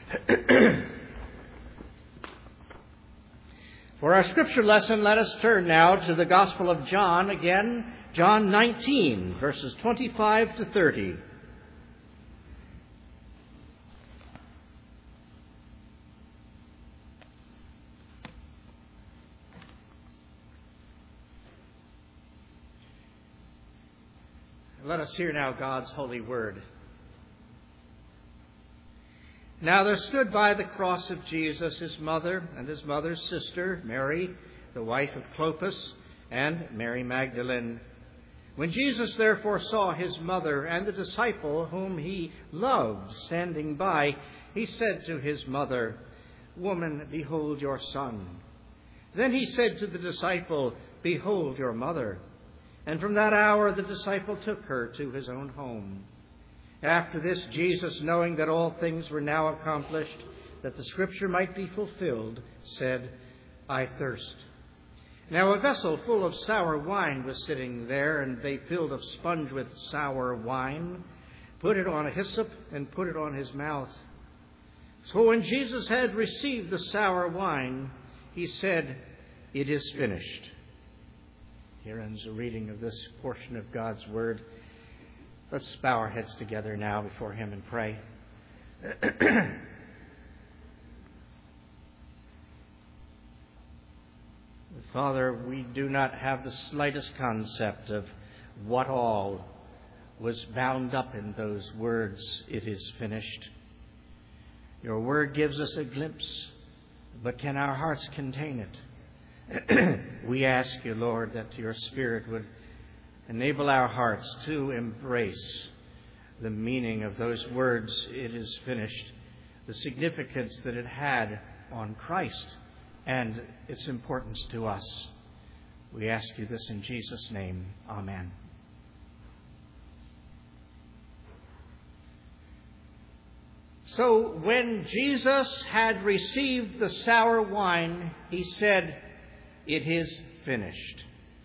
For our scripture lesson, let us turn now to the Gospel of John again, John 19, verses 25 to 30. Let us hear now God's holy word. Now there stood by the cross of Jesus his mother and his mother's sister, Mary, the wife of Clopas, and Mary Magdalene. When Jesus therefore saw his mother and the disciple whom he loved standing by, he said to his mother, "Woman, behold your son." Then he said to the disciple, "Behold your mother." And from that hour the disciple took her to his own home. After this, Jesus, knowing that all things were now accomplished, that the scripture might be fulfilled, said, "I thirst." Now a vessel full of sour wine was sitting there, and they filled a sponge with sour wine, put it on a hyssop, and put it on his mouth. So when Jesus had received the sour wine, he said, "It is finished." Here ends the reading of this portion of God's Word. Let's bow our heads together now before Him and pray. Father, we do not have the slightest concept of what all was bound up in those words, "It is finished." Your Word gives us a glimpse, but can our hearts contain it? We ask you, Lord, that your Spirit would enable our hearts to embrace the meaning of those words, "It is finished," the significance that it had on Christ and its importance to us. We ask you this in Jesus' name. Amen. So when Jesus had received the sour wine, he said, "It is finished."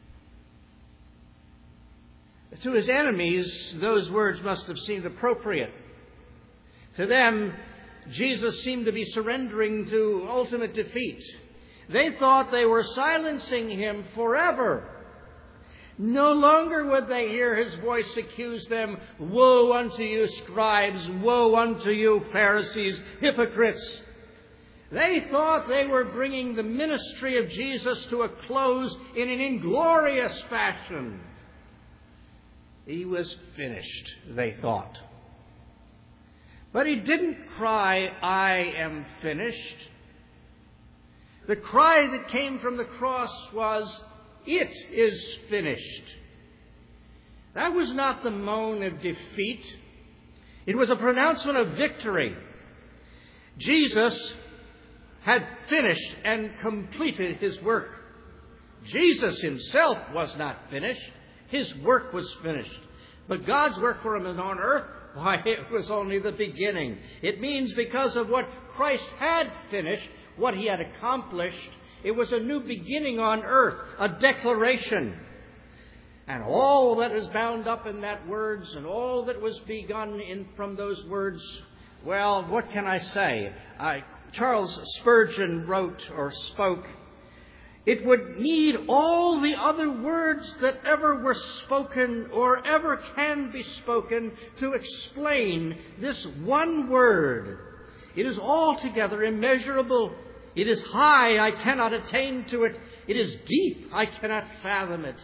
To his enemies, those words must have seemed appropriate. To them, Jesus seemed to be surrendering to ultimate defeat. They thought they were silencing him forever. No longer would they hear his voice accuse them, "Woe unto you, scribes! Woe unto you, Pharisees, hypocrites!" They thought they were bringing the ministry of Jesus to a close in an inglorious fashion. He was finished, they thought. But he didn't cry, "I am finished." The cry that came from the cross was, "It is finished." That was not the moan of defeat. It was a pronouncement of victory. Jesus had finished and completed his work. Jesus himself was not finished. His work was finished. But God's work for him on earth, why, it was only the beginning. It means because of what Christ had finished, what he had accomplished, it was a new beginning on earth, a declaration. And all that is bound up in that words and all that was begun from those words, well, what can I say? Charles Spurgeon wrote or spoke, "It would need all the other words that ever were spoken or ever can be spoken to explain this one word. It is altogether immeasurable. It is high, I cannot attain to it. It is deep, I cannot fathom it."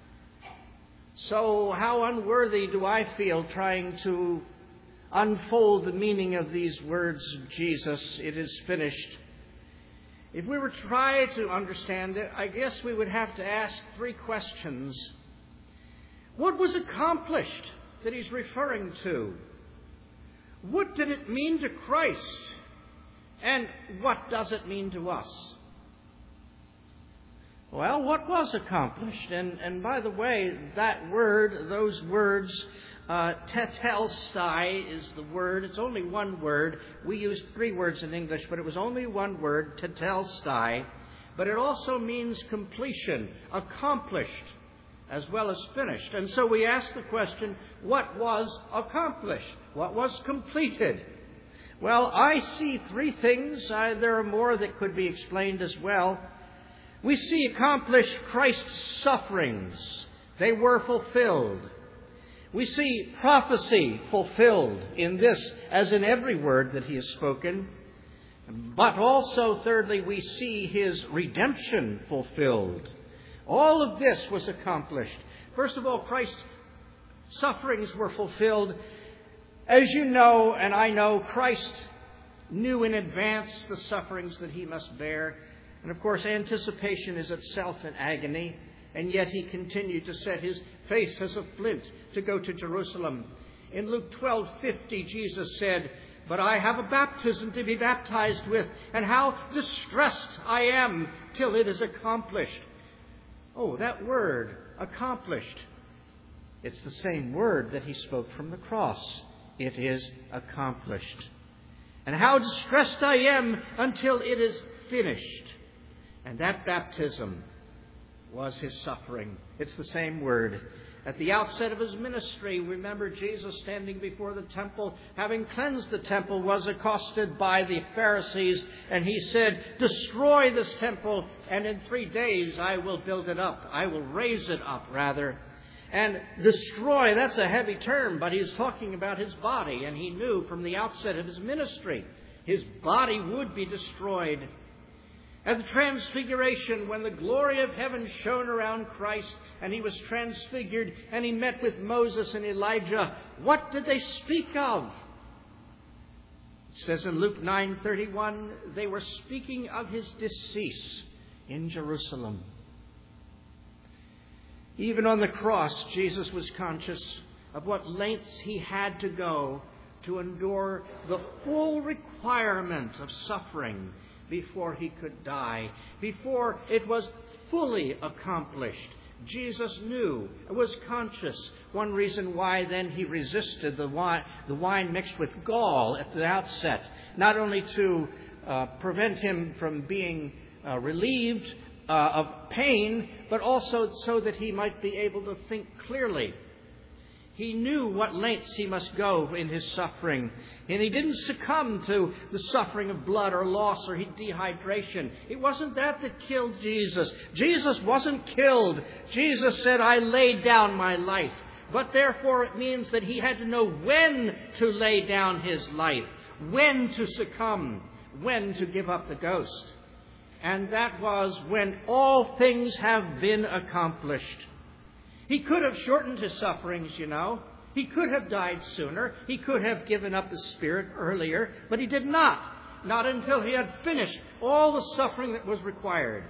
So how unworthy do I feel trying to unfold the meaning of these words of Jesus, "It is finished." If we were to try to understand it, I guess we would have to ask three questions. What was accomplished that he's referring to? What did it mean to Christ? And what does it mean to us? Well, what was accomplished? And by the way, that word, those words, tetelestai is the word. It's only one word. We use three words in English, but it was only one word, tetelestai. But it also means completion, accomplished, as well as finished. And so we ask the question, what was accomplished? What was completed? Well, I see three things. There are more that could be explained as well. We see accomplished Christ's sufferings. They were fulfilled. We see prophecy fulfilled in this as in every word that he has spoken. But also, thirdly, we see his redemption fulfilled. All of this was accomplished. First of all, Christ's sufferings were fulfilled. As you know, and I know, Christ knew in advance the sufferings that he must bear. And of course, anticipation is itself an agony. And yet he continued to set his face as a flint to go to Jerusalem. In Luke 12:50, Jesus said, "But I have a baptism to be baptized with, and how distressed I am till it is accomplished." Oh, that word, accomplished. It's the same word that he spoke from the cross. It is accomplished. And how distressed I am until it is finished. And that baptism was his suffering. It's the same word. At the outset of his ministry, remember Jesus standing before the temple, having cleansed the temple, was accosted by the Pharisees, and he said, "Destroy this temple, and in 3 days I will build it up." I will raise it up, rather. And destroy, that's a heavy term, but he's talking about his body, and he knew from the outset of his ministry, his body would be destroyed. At the Transfiguration, when the glory of heaven shone around Christ and he was transfigured and he met with Moses and Elijah, what did they speak of? It says in Luke 9:31, they were speaking of his decease in Jerusalem. Even on the cross, Jesus was conscious of what lengths he had to go to endure the full requirement of suffering before he could die, before it was fully accomplished. Jesus knew, was conscious. One reason why then he resisted the wine mixed with gall at the outset, not only to prevent him from being relieved of pain, but also so that he might be able to think clearly. He knew what lengths he must go in his suffering. And he didn't succumb to the suffering of blood or loss or dehydration. It wasn't that killed Jesus. Jesus wasn't killed. Jesus said, "I laid down my life." But therefore it means that he had to know when to lay down his life, when to succumb, when to give up the ghost. And that was when all things have been accomplished. He could have shortened his sufferings, you know. He could have died sooner. He could have given up his spirit earlier, but he did not. Not until he had finished all the suffering that was required.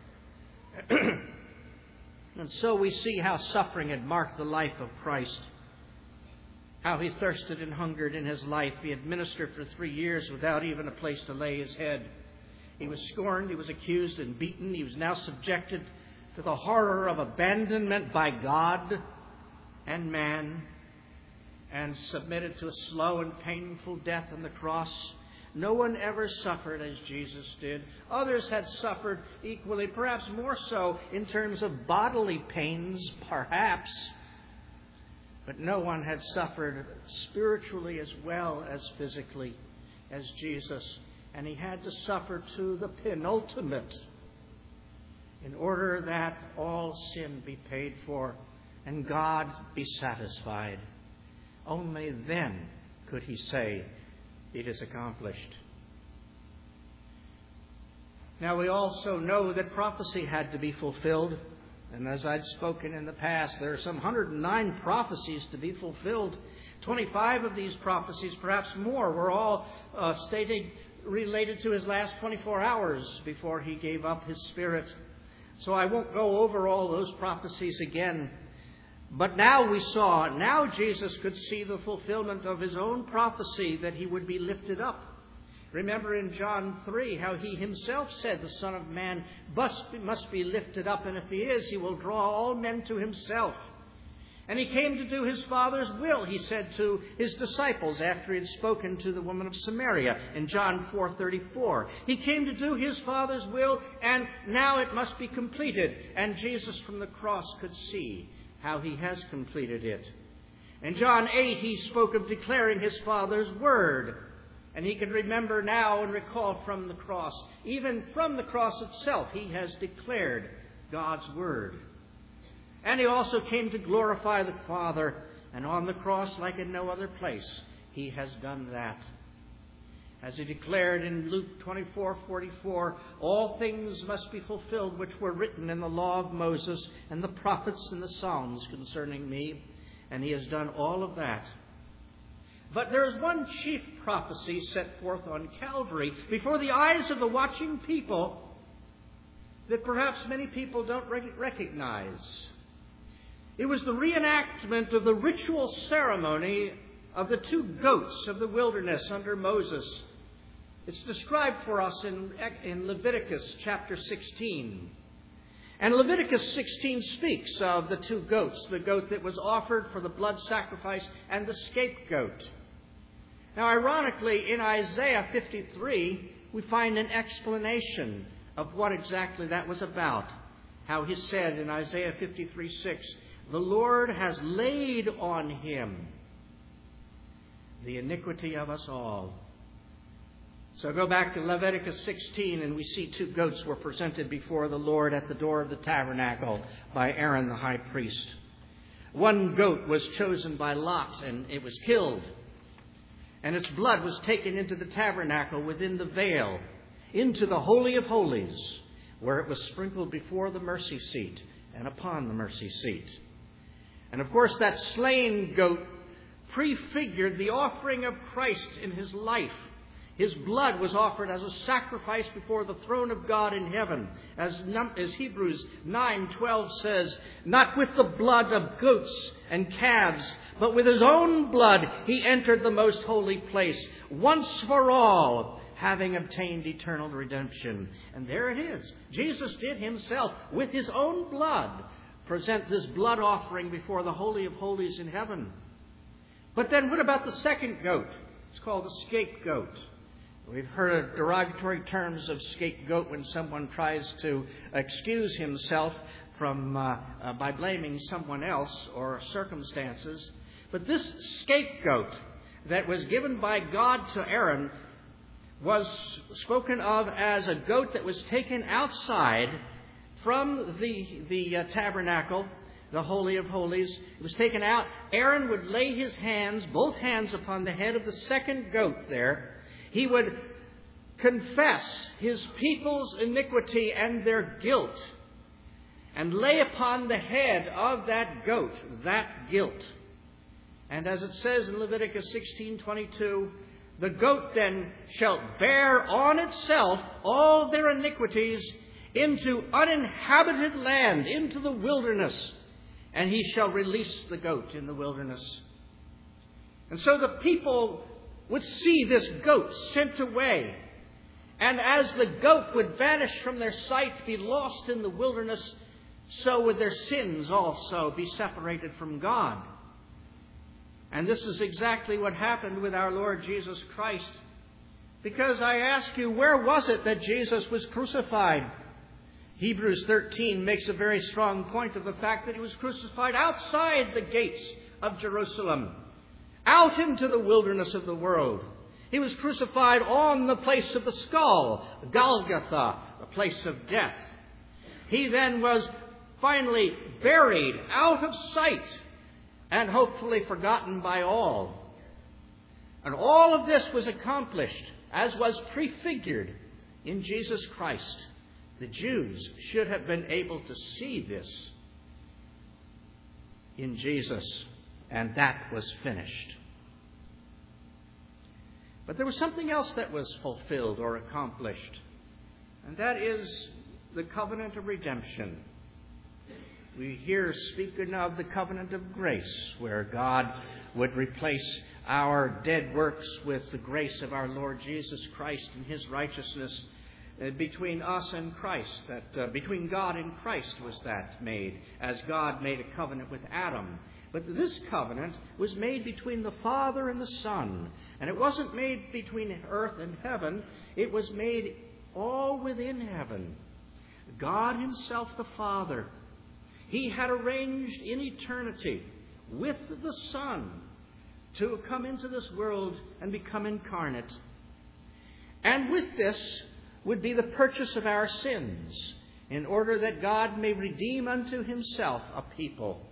And so we see how suffering had marked the life of Christ. How he thirsted and hungered in his life. He had ministered for 3 years without even a place to lay his head. He was scorned, he was accused and beaten. He was now subjected to the horror of abandonment by God and man, and submitted to a slow and painful death on the cross. No one ever suffered as Jesus did. Others had suffered equally, perhaps more so in terms of bodily pains, perhaps. But no one had suffered spiritually as well as physically as Jesus. And he had to suffer to the penultimate in order that all sin be paid for and God be satisfied. Only then could he say, "It is accomplished." Now we also know that prophecy had to be fulfilled. And as I'd spoken in the past, there are some 109 prophecies to be fulfilled. 25 of these prophecies, perhaps more, were all related to his last 24 hours before he gave up his spirit. So I won't go over all those prophecies again. But now Jesus could see the fulfillment of his own prophecy that he would be lifted up. Remember in John 3 how he himself said the Son of Man must be lifted up, and if he is, he will draw all men to himself. And he came to do his Father's will, he said to his disciples after he had spoken to the woman of Samaria in John 4:34. He came to do his Father's will, and now it must be completed. And Jesus from the cross could see how he has completed it. In John 8, he spoke of declaring his Father's word. And he can remember now and recall from the cross. Even from the cross itself, he has declared God's word. And he also came to glorify the Father. And on the cross, like in no other place, he has done that. As he declared in Luke 24:44, all things must be fulfilled which were written in the law of Moses and the prophets and the Psalms concerning me. And he has done all of that. But there is one chief prophecy set forth on Calvary before the eyes of the watching people that perhaps many people don't recognize. It was the reenactment of the ritual ceremony of the 2 goats of the wilderness under Moses. It's described for us in Leviticus chapter 16. And Leviticus 16 speaks of the 2 goats, the goat that was offered for the blood sacrifice and the scapegoat. Now, ironically, in Isaiah 53, we find an explanation of what exactly that was about. How he said in Isaiah 53:6, the Lord has laid on him the iniquity of us all. So go back to Leviticus 16 and we see 2 goats were presented before the Lord at the door of the tabernacle by Aaron the high priest. One goat was chosen by Lot and it was killed. And its blood was taken into the tabernacle within the veil, into the Holy of Holies, where it was sprinkled before the mercy seat and upon the mercy seat. And of course that slain goat prefigured the offering of Christ in his life. His blood was offered as a sacrifice before the throne of God in heaven. As Hebrews 9:12 says, not with the blood of goats and calves, but with his own blood he entered the most holy place, once for all, having obtained eternal redemption. And there it is. Jesus did himself, with his own blood, present this blood offering before the Holy of Holies in heaven. But then what about the second goat? It's called the scapegoat. We've heard derogatory terms of scapegoat when someone tries to excuse himself from by blaming someone else or circumstances. But this scapegoat that was given by God to Aaron was spoken of as a goat that was taken outside from the tabernacle, the Holy of Holies. It was taken out. Aaron would lay his hands, both hands, upon the head of the second goat there. He would confess his people's iniquity and their guilt and lay upon the head of that goat that guilt. And as it says in Leviticus 16:22, the goat then shall bear on itself all their iniquities into uninhabited land, into the wilderness, and he shall release the goat in the wilderness. And so the people would see this goat sent away. And as the goat would vanish from their sight, be lost in the wilderness, so would their sins also be separated from God. And this is exactly what happened with our Lord Jesus Christ. Because I ask you, where was it that Jesus was crucified? Hebrews 13 makes a very strong point of the fact that he was crucified outside the gates of Jerusalem, out into the wilderness of the world. He was crucified on the place of the skull, Golgotha, the place of death. He then was finally buried out of sight and hopefully forgotten by all. And all of this was accomplished, as was prefigured, in Jesus Christ. The Jews should have been able to see this in Jesus, and that was finished. But there was something else that was fulfilled or accomplished, and that is the covenant of redemption. We hear speaking of the covenant of grace, where God would replace our dead works with the grace of our Lord Jesus Christ and his righteousness between us and Christ. That between God and Christ was that made, as God made a covenant with Adam. But this covenant was made between the Father and the Son. And it wasn't made between earth and heaven. It was made all within heaven. God himself, the Father, he had arranged in eternity with the Son to come into this world and become incarnate And with this would be the purchase of our sins, in order that God may redeem unto himself a people.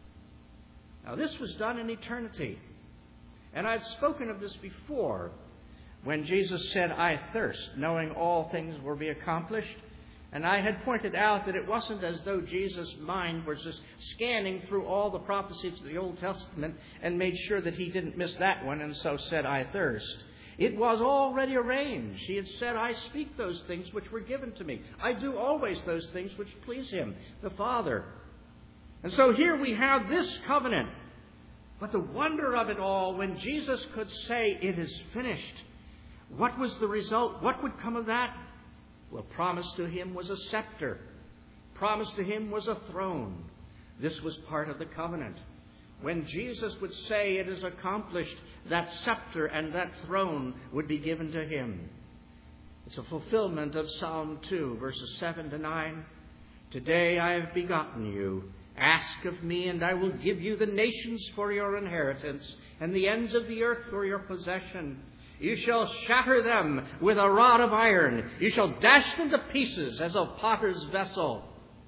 Now this was done in eternity. And I've spoken of this before, when Jesus said, "I thirst," knowing all things will be accomplished. And I had pointed out that it wasn't as though Jesus' mind was just scanning through all the prophecies of the Old Testament and made sure that he didn't miss that one and so said, "I thirst." It was already arranged. He had said, "I speak those things which were given to me. I do always those things which please him, the Father." And so here we have this covenant. But the wonder of it all, when Jesus could say, "It is finished," what was the result? What would come of that? Well, promised to him was a scepter. Promised to him was a throne. This was part of the covenant. When Jesus would say, "It is accomplished," that scepter and that throne would be given to him. It's a fulfillment of Psalm 2, verses 7 to 9. "Today I have begotten you. Ask of me, and I will give you the nations for your inheritance, and the ends of the earth for your possession. You shall shatter them with a rod of iron. You shall dash them to pieces as a potter's vessel."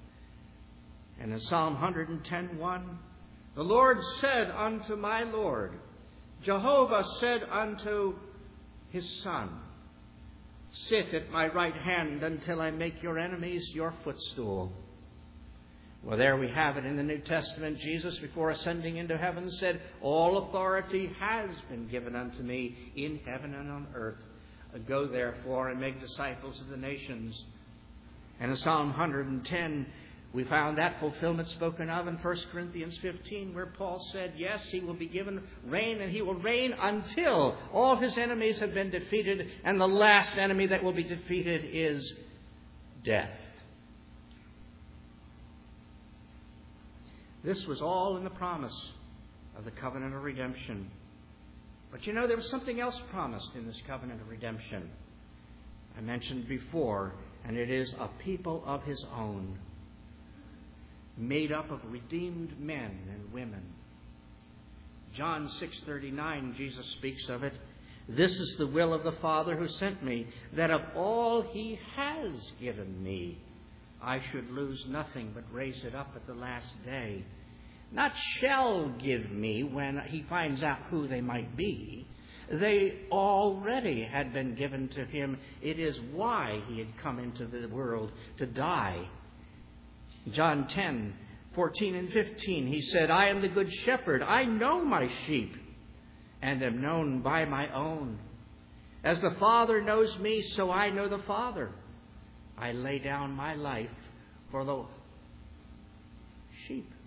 And in Psalm 110:1, "The Lord said unto my Lord," Jehovah said unto his Son, "Sit at my right hand until I make your enemies your footstool." Well, there we have it in the New Testament. Jesus, before ascending into heaven, said, "All authority has been given unto me in heaven and on earth. Go therefore and make disciples of the nations." And in Psalm 110, we found that fulfillment spoken of in 1 Corinthians 15, where Paul said, yes, he will be given reign, and he will reign until all his enemies have been defeated, and the last enemy that will be defeated is death. This was all in the promise of the covenant of redemption. But you know, there was something else promised in this covenant of redemption. I mentioned before, and it is a people of his own, made up of redeemed men and women. John 6:39, Jesus speaks of it. "This is the will of the Father who sent me, that of all he has given me, I should lose nothing but raise it up at the last day." Not shall give me when he finds out who they might be. They already had been given to him. It is why he had come into the world, to die. John 10:14 and 15, he said, "I am the good shepherd. I know my sheep, and am known by my own. As the Father knows me, so I know the Father. I lay down my life for the sheep."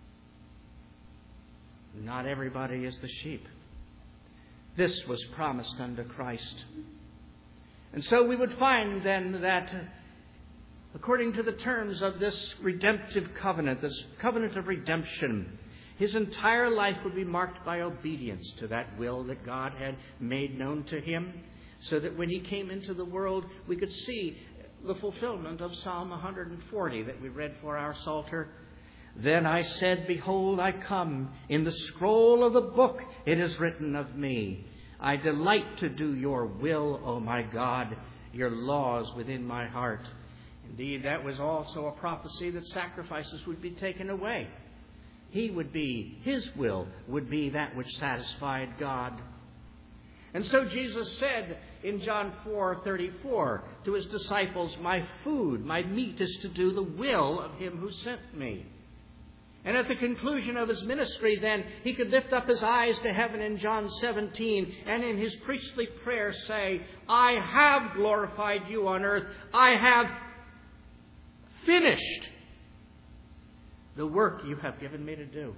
Not everybody is the sheep. This was promised unto Christ. And so we would find then that according to the terms of this redemptive covenant, this covenant of redemption, his entire life would be marked by obedience to that will that God had made known to him, so that when he came into the world, we could see the fulfillment of Psalm 140 that we read for our Psalter. "Then I said, Behold, I come. In the scroll of the book it is written of me. I delight to do your will, O my God, your laws within my heart." Indeed, that was also a prophecy that sacrifices would be taken away. His will would be that which satisfied God. And so Jesus said in John 4:34 to his disciples, "My food, my meat is to do the will of him who sent me." And at the conclusion of his ministry, then, he could lift up his eyes to heaven in John 17 and in his priestly prayer say, "I have glorified you on earth. I have finished the work you have given me to do."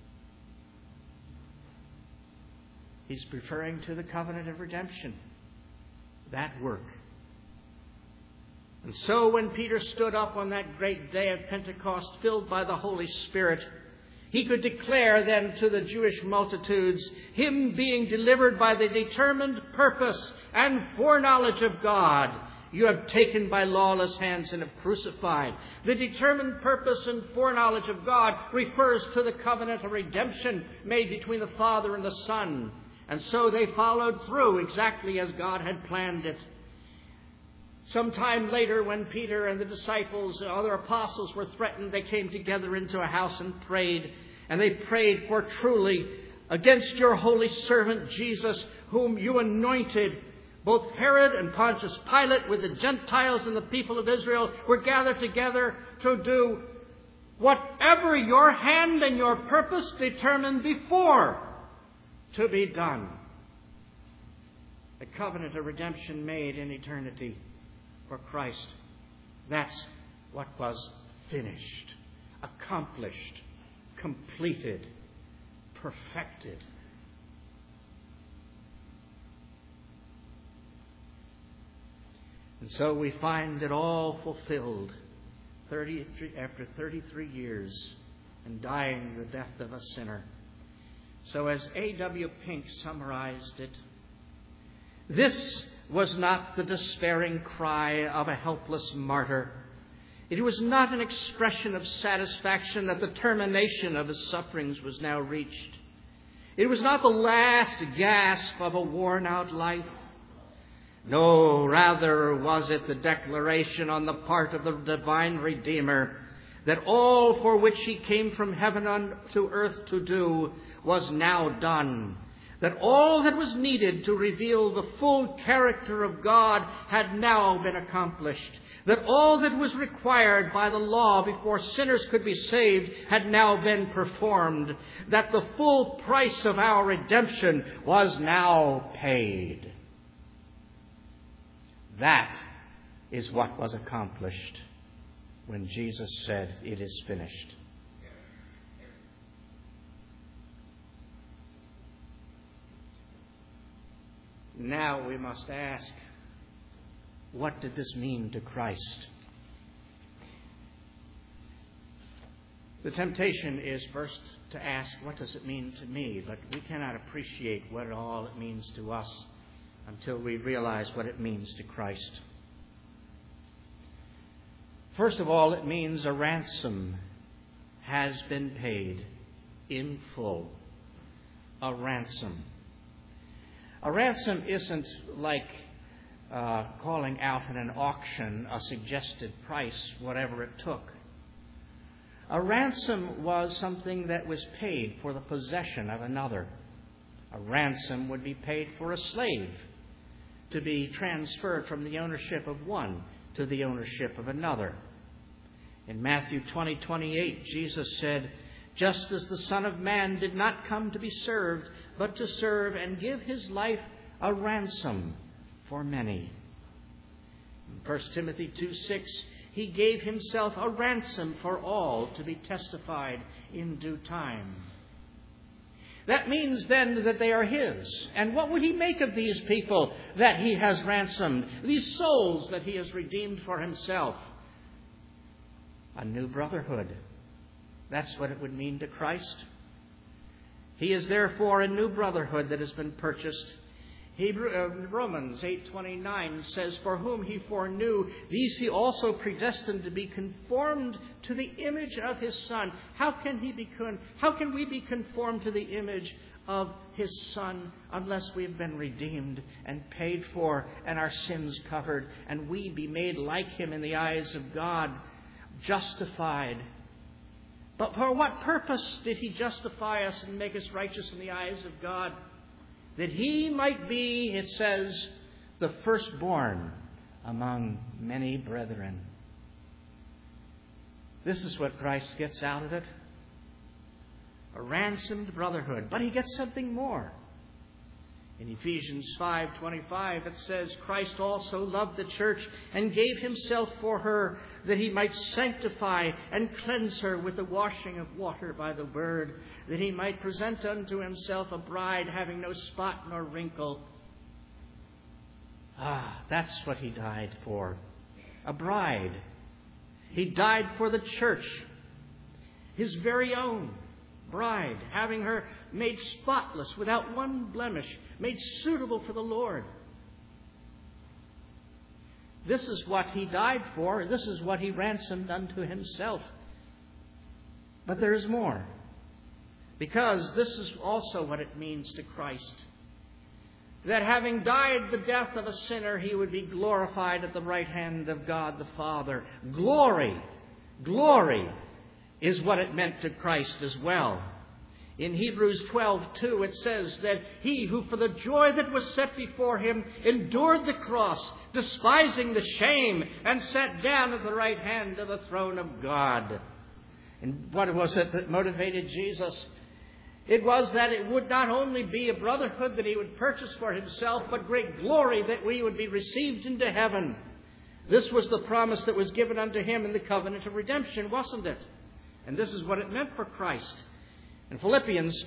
He's referring to the covenant of redemption, that work. And so when Peter stood up on that great day of Pentecost, filled by the Holy Spirit, he could declare then to the Jewish multitudes, him being delivered by the determined purpose and foreknowledge of God, you have taken by lawless hands and have crucified. The determined purpose and foreknowledge of God refers to the covenant of redemption made between the Father and the Son. And so they followed through exactly as God had planned it. Sometime later, when Peter and the disciples, other apostles, were threatened, they came together into a house and prayed. And they prayed for truly, against your holy servant Jesus, whom you anointed, both Herod and Pontius Pilate with the Gentiles and the people of Israel were gathered together to do whatever your hand and your purpose determined before to be done. The covenant of redemption made in eternity for Christ. That's what was finished, accomplished, completed, perfected. And so we find it all fulfilled after 33 years and dying the death of a sinner. So as A.W. Pink summarized it, this was not the despairing cry of a helpless martyr. It was not an expression of satisfaction that the termination of his sufferings was now reached. It was not the last gasp of a worn-out life. No, rather was it the declaration on the part of the divine Redeemer that all for which he came from heaven unto earth to do was now done. That all that was needed to reveal the full character of God had now been accomplished. That all that was required by the law before sinners could be saved had now been performed. That the full price of our redemption was now paid. That is what was accomplished when Jesus said, "It is finished." Now we must ask, what did this mean to Christ? The temptation is first to ask, what does it mean to me? But we cannot appreciate what all it means to us until we realize what it means to Christ. First of all, it means a ransom has been paid in full. A ransom. A ransom isn't like calling out in an auction a suggested price, whatever it took. A ransom was something that was paid for the possession of another. A ransom would be paid for a slave to be transferred from the ownership of one to the ownership of another. In Matthew 20:28, Jesus said, "Just as the Son of Man did not come to be served, but to serve and give his life a ransom for many." In 1 Timothy 2:6, he gave himself a ransom for all to be testified in due time. That means then that they are his. And what would he make of these people that he has ransomed? These souls that he has redeemed for himself? A new brotherhood. That's what it would mean to Christ. He is therefore a new brotherhood that has been purchased. Romans 8:29 says, "For whom he foreknew, these he also predestined to be conformed to the image of his Son." How can we be conformed to the image of his Son unless we have been redeemed and paid for and our sins covered, and we be made like him in the eyes of God, justified? But for what purpose did he justify us and make us righteous in the eyes of God? That he might be, it says, the firstborn among many brethren. This is what Christ gets out of it. A ransomed brotherhood. But he gets something more. In Ephesians 5:25 it says, "Christ also loved the church and gave himself for her, that he might sanctify and cleanse her with the washing of water by the word, that he might present unto himself a bride having no spot nor wrinkle." That's what he died for. A bride. He died for the church, his very own bride, having her made spotless, without one blemish, made suitable for the Lord. This is what he died for. This is what he ransomed unto himself. But there is more. Because this is also what it means to Christ. that having died the death of a sinner, he would be glorified at the right hand of God the Father. Glory is what it meant to Christ as well. In Hebrews 12:2 it says that he who for the joy that was set before him endured the cross, despising the shame, and sat down at the right hand of the throne of God. And what was it that motivated Jesus? It was that it would not only be a brotherhood that he would purchase for himself, but great glory that we would be received into heaven. This was the promise that was given unto him in the covenant of redemption, wasn't it? And this is what it meant for Christ. And Philippians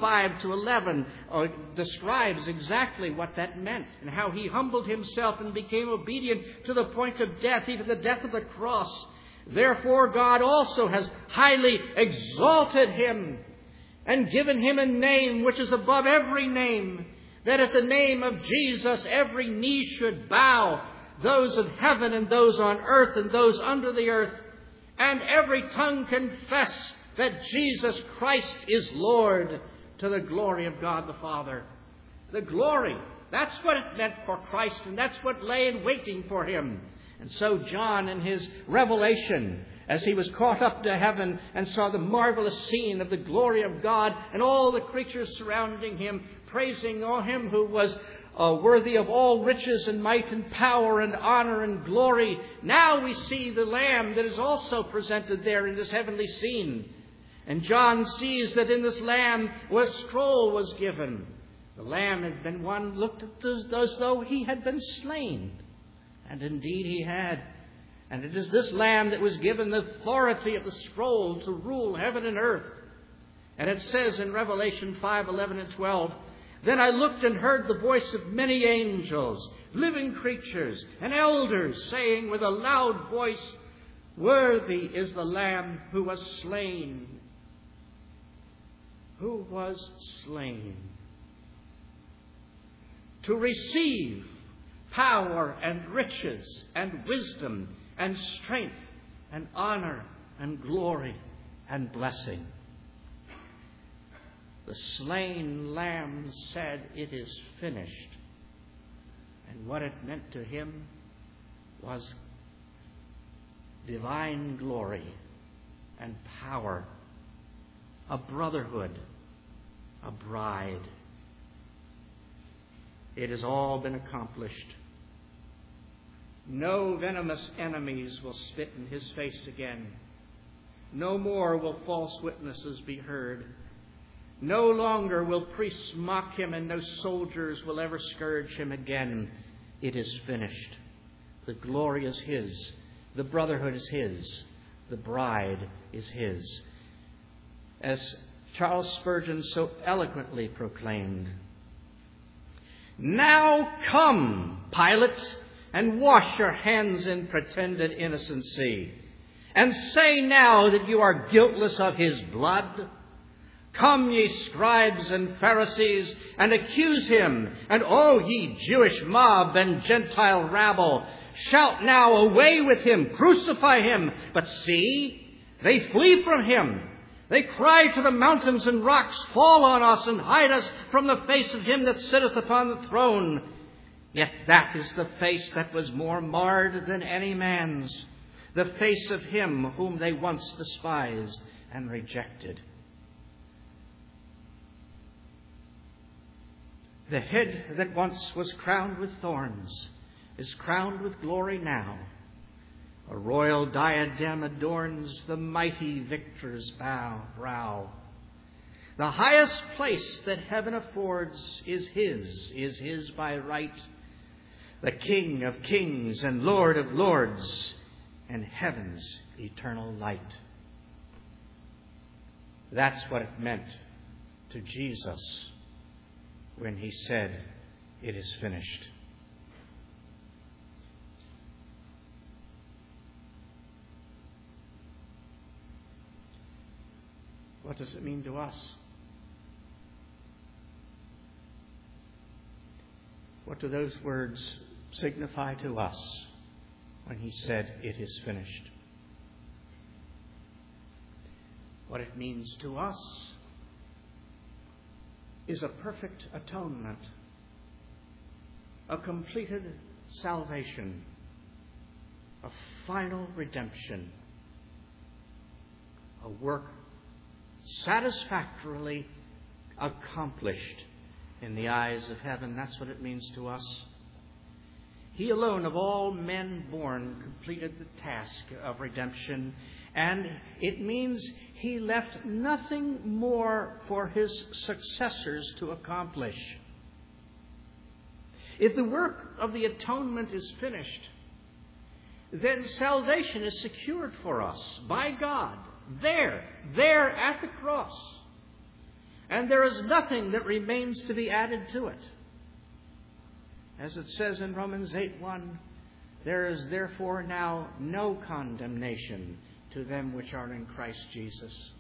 2:5-11 describes exactly what that meant and how he humbled himself and became obedient to the point of death, even the death of the cross. Therefore God also has highly exalted him and given him a name which is above every name, that at the name of Jesus every knee should bow, those of heaven and those on earth and those under the earth, and every tongue confess that Jesus Christ is Lord, to the glory of God the Father. The glory, that's what it meant for Christ, and that's what lay in waiting for him. And so John, in his revelation, as he was caught up to heaven and saw the marvelous scene of the glory of God and all the creatures surrounding him, praising him who was worthy of all riches and might and power and honor and glory. Now we see the Lamb that is also presented there in this heavenly scene. And John sees that in this Lamb a scroll was given. The Lamb had been one looked at as though he had been slain. And indeed he had. And it is this Lamb that was given the authority of the scroll to rule heaven and earth. And it says in Revelation 5:11-12, "Then I looked and heard the voice of many angels, living creatures, and elders, saying with a loud voice, 'Worthy is the Lamb who was slain.'" Who was slain to receive power and riches and wisdom and strength and honor and glory and blessing. The slain Lamb said, "It is finished." And what it meant to him was divine glory and power, a brotherhood, a bride. It has all been accomplished. No venomous enemies will spit in his face again. No more will false witnesses be heard. No longer will priests mock him, and no soldiers will ever scourge him again. It is finished. The glory is his. The brotherhood is his. The bride is his. As Charles Spurgeon so eloquently proclaimed, "Now come, Pilate, and wash your hands in pretended innocency, and say now that you are guiltless of his blood. Come, ye scribes and Pharisees, and accuse him, and O ye Jewish mob and Gentile rabble, shout now, away with him, crucify him. But see, they flee from him. They cry to the mountains and rocks, fall on us and hide us from the face of him that sitteth upon the throne. Yet that is the face that was more marred than any man's, the face of him whom they once despised and rejected." The head that once was crowned with thorns is crowned with glory now. A royal diadem adorns the mighty victor's brow. The highest place that heaven affords is his by right. The King of kings and Lord of lords, and heaven's eternal light. That's what it meant to Jesus when he said, "It is finished." What does it mean to us? What do those words signify to us when he said, "It is finished"? What it means to us is a perfect atonement. a completed salvation, a final redemption, a work satisfactorily accomplished in the eyes of heaven. That's what it means to us. He alone of all men born completed the task of redemption, and it means He left nothing more for His successors to accomplish. If the work of the atonement is finished, then salvation is secured for us by God, there at the cross. And there is nothing that remains to be added to it. As it says in Romans 8:1, there is therefore now no condemnation to them which are in Christ Jesus.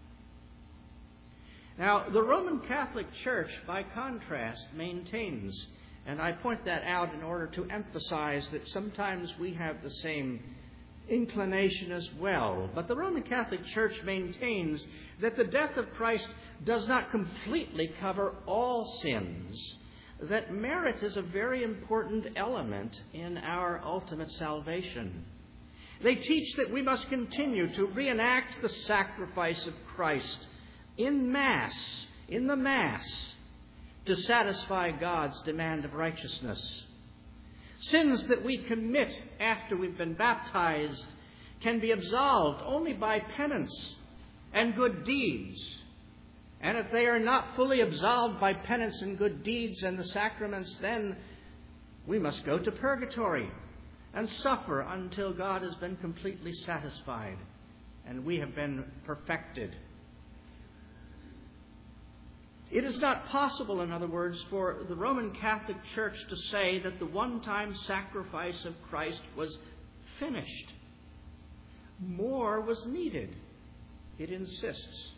Now, the Roman Catholic Church, by contrast, maintains, and I point that out in order to emphasize that sometimes we have the same inclination as well. But the Roman Catholic Church maintains that the death of Christ does not completely cover all sins, that merit is a very important element in our ultimate salvation. They teach that we must continue to reenact the sacrifice of Christ in the Mass, to satisfy God's demand of righteousness. Sins that we commit after we've been baptized can be absolved only by penance and good deeds. And if they are not fully absolved by penance and good deeds and the sacraments, then we must go to purgatory and suffer until God has been completely satisfied and we have been perfected. It is not possible, in other words, for the Roman Catholic Church to say that the one-time sacrifice of Christ was finished. More was needed, it insists.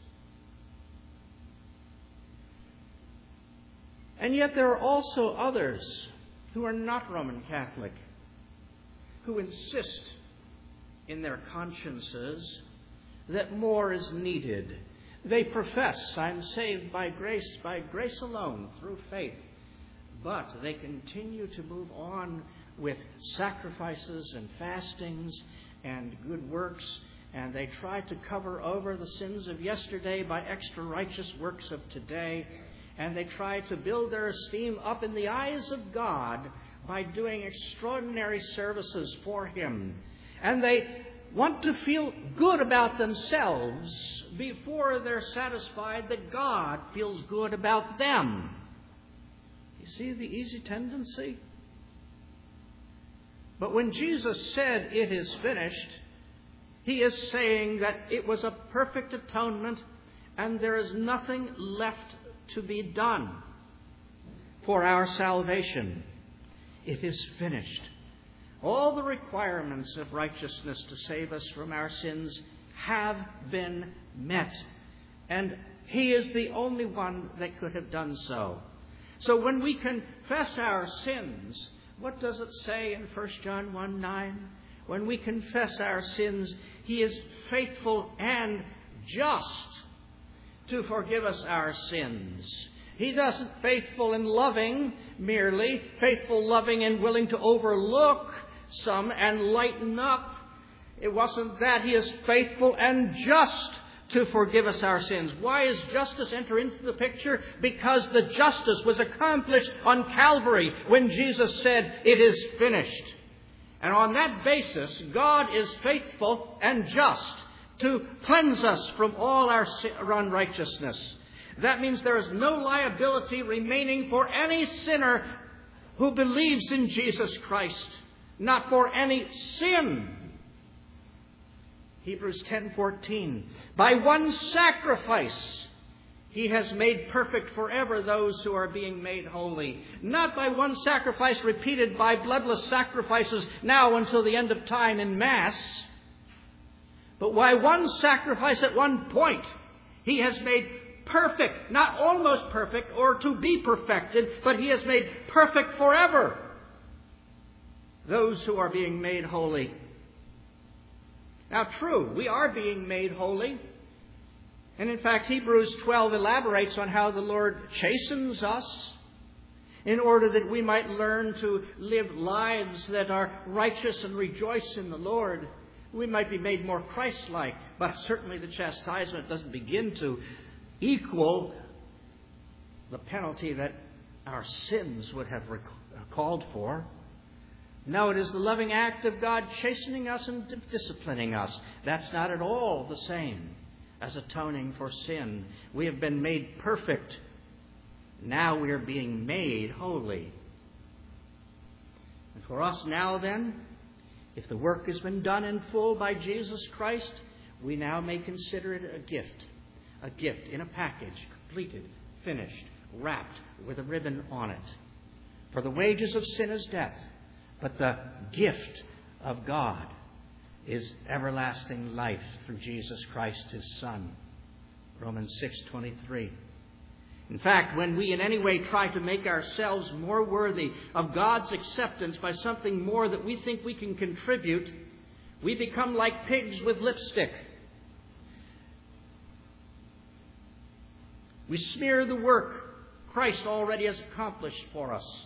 And yet there are also others who are not Roman Catholic, who insist in their consciences that more is needed. They profess, I'm saved by grace alone, through faith. But they continue to move on with sacrifices and fastings and good works, and they try to cover over the sins of yesterday by extra righteous works of today, and they try to build their esteem up in the eyes of God by doing extraordinary services for Him. And they want to feel good about themselves before they're satisfied that God feels good about them. You see the easy tendency? But when Jesus said, "It is finished," He is saying that it was a perfect atonement and there is nothing left to be done for our salvation. It is finished. All the requirements of righteousness to save us from our sins have been met. And He is the only one that could have done so. So when we confess our sins, what does it say in 1 John 1:9? When we confess our sins, He is faithful and just to forgive us our sins. He doesn't faithful and loving merely, faithful, loving, and willing to overlook some and lighten up. It wasn't that. He is faithful and just to forgive us our sins. Why does justice enter into the picture? Because the justice was accomplished on Calvary when Jesus said, "It is finished." And on that basis, God is faithful and just to cleanse us from all our unrighteousness. That means there is no liability remaining for any sinner who believes in Jesus Christ. Not for any sin. Hebrews 10:14. By one sacrifice He has made perfect forever those who are being made holy. Not by one sacrifice repeated by bloodless sacrifices now until the end of time in Mass, but by one sacrifice at one point He has made perfect, not almost perfect or to be perfected, but He has made perfect forever those who are being made holy. Now, true, we are being made holy. And in fact, Hebrews 12 elaborates on how the Lord chastens us. in order that we might learn to live lives that are righteous and rejoice in the Lord. We might be made more Christ-like, but certainly the chastisement doesn't begin to equal the penalty that our sins would have called for. No, it is the loving act of God chastening us and disciplining us. That's not at all the same as atoning for sin. We have been made perfect. Now we are being made holy. And for us now then, if the work has been done in full by Jesus Christ, we now may consider it a gift in a package, completed, finished, wrapped with a ribbon on it. For the wages of sin is death, but the gift of God is everlasting life through Jesus Christ, His Son. Romans 6:23. In fact, when we in any way try to make ourselves more worthy of God's acceptance by something more that we think we can contribute, we become like pigs with lipstick. We smear the work Christ already has accomplished for us.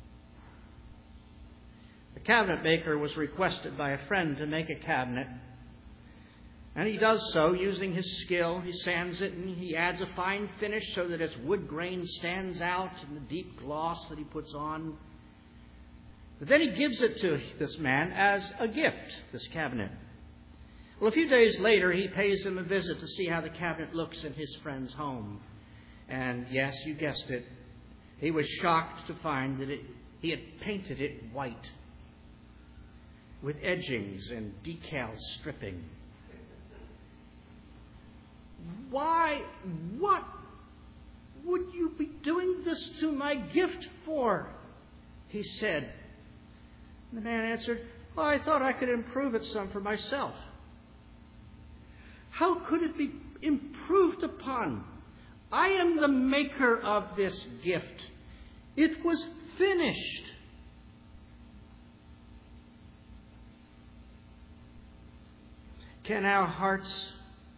A cabinet maker was requested by a friend to make a cabinet. And he does so using his skill. He sands it and he adds a fine finish so that its wood grain stands out in the deep gloss that he puts on. But then he gives it to this man as a gift, this cabinet. Well, a few days later, he pays him a visit to see how the cabinet looks in his friend's home. And yes, you guessed it, he was shocked to find that he had painted it white with edgings and decal stripping. Why? What would you be doing this to my gift for? He said. The man answered, well, I thought I could improve it some for myself. How could it be improved upon? I am the maker of this gift. It was finished. Can our hearts,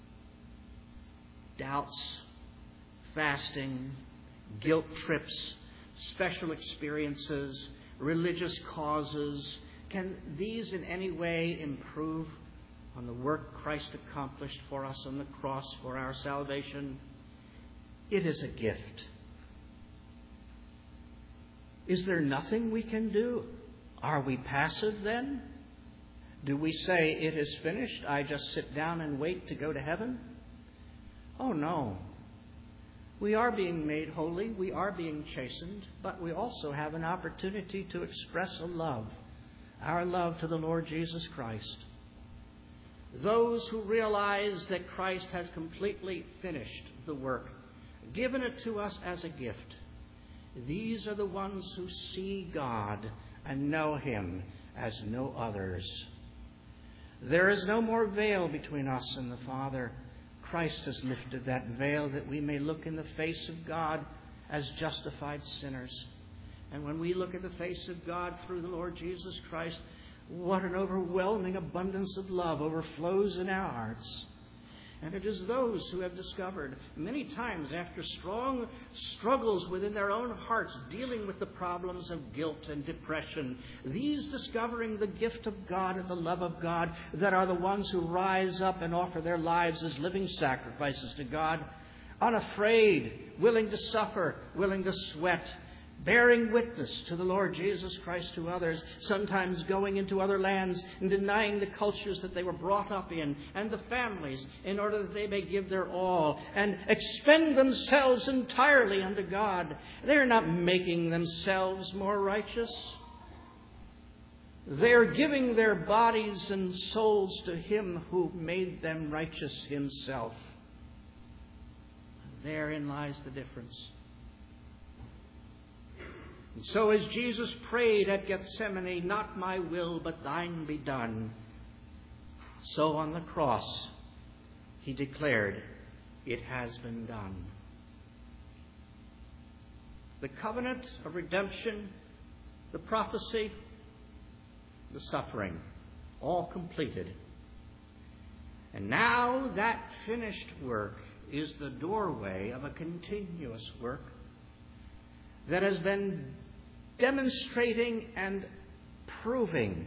doubts, fasting, guilt trips, special experiences, religious causes, can these in any way improve on the work Christ accomplished for us on the cross for our salvation? It is a gift. Is there nothing we can do? Are we passive then? Do we say, it is finished, I just sit down and wait to go to heaven? Oh no. We are being made holy, we are being chastened, but we also have an opportunity to express a love, our love to the Lord Jesus Christ. Those who realize that Christ has completely finished the work, given it to us as a gift, these are the ones who see God and know Him as no others. There is no more veil between us and the Father. Christ has lifted that veil that we may look in the face of God as justified sinners. And when we look at the face of God through the Lord Jesus Christ, what an overwhelming abundance of love overflows in our hearts. And it is those who have discovered, many times after strong struggles within their own hearts, dealing with the problems of guilt and depression, these discovering the gift of God and the love of God, that are the ones who rise up and offer their lives as living sacrifices to God, unafraid, willing to suffer, willing to sweat, bearing witness to the Lord Jesus Christ to others, sometimes going into other lands and denying the cultures that they were brought up in and the families, in order that they may give their all and expend themselves entirely unto God. They're not making themselves more righteous. They're giving their bodies and souls to Him who made them righteous Himself. Therein lies the difference. And so as Jesus prayed at Gethsemane, not my will, but thine be done, so on the cross He declared, it has been done. The covenant of redemption, the prophecy, the suffering, all completed. And now that finished work is the doorway of a continuous work that has been demonstrating and proving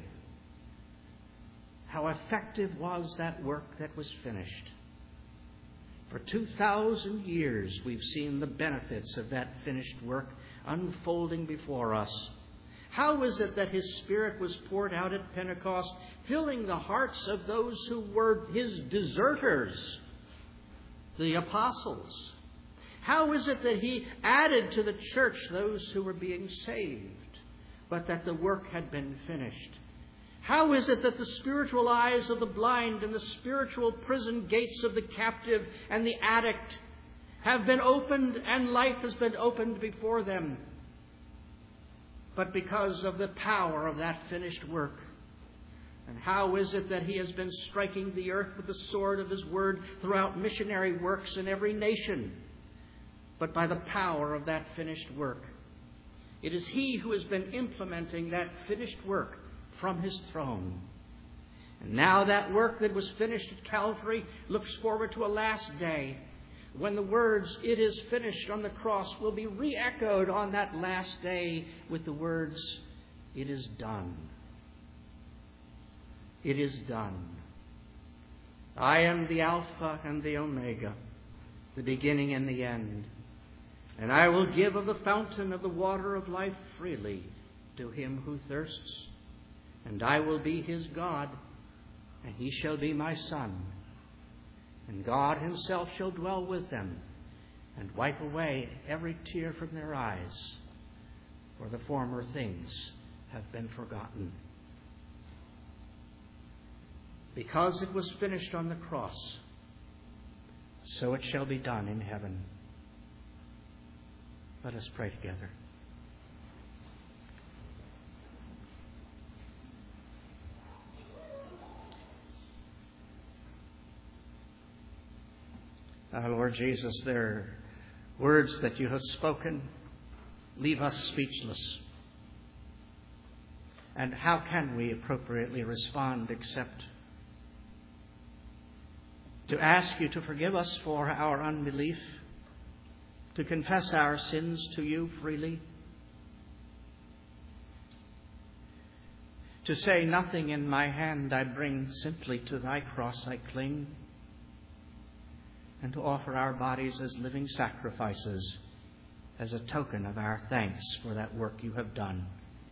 how effective was that work that was finished. For 2,000 years we've seen the benefits of that finished work unfolding before us. How is it that His Spirit was poured out at Pentecost, filling the hearts of those who were His deserters, the apostles? How is it that He added to the church those who were being saved, but that the work had been finished? How is it that the spiritual eyes of the blind and the spiritual prison gates of the captive and the addict have been opened and life has been opened before them? But because of the power of that finished work. And how is it that He has been striking the earth with the sword of His word throughout missionary works in every nation? But by the power of that finished work. It is He who has been implementing that finished work from His throne. And now that work that was finished at Calvary looks forward to a last day when the words, "It is finished," on the cross will be re-echoed on that last day with the words, "It is done. It is done. I am the Alpha and the Omega, the beginning and the end. And I will give of the fountain of the water of life freely to him who thirsts. And I will be his God, and he shall be my son. And God Himself shall dwell with them and wipe away every tear from their eyes, for the former things have been forgotten." Because it was finished on the cross, so it shall be done in heaven. Let us pray together. Lord Jesus, their words that you have spoken leave us speechless. And how can we appropriately respond except to ask you to forgive us for our unbelief, to confess our sins to you freely, to say, "Nothing in my hand I bring, simply to thy cross I cling," and to offer our bodies as living sacrifices as a token of our thanks for that work you have done.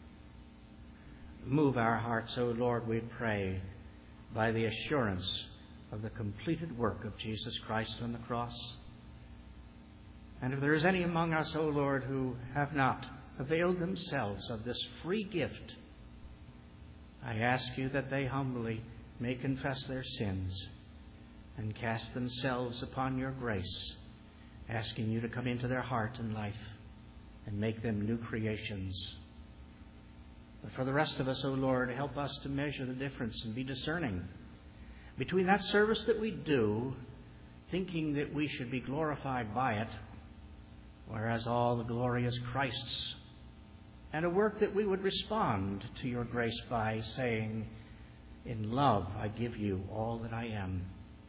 Move our hearts, O Lord, we pray, by the assurance of the completed work of Jesus Christ on the cross. And if there is any among us, O Lord, who have not availed themselves of this free gift, I ask you that they humbly may confess their sins and cast themselves upon your grace, asking you to come into their heart and life and make them new creations. But for the rest of us, O Lord, help us to measure the difference and be discerning between that service that we do, thinking that we should be glorified by it, whereas all the glory is Christ's, and a work that we would respond to your grace by saying, "In love I give you all that I am."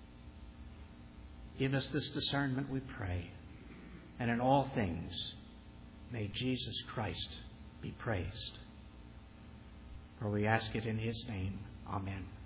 Give us this discernment, we pray. And in all things, may Jesus Christ be praised. For we ask it in His name. Amen.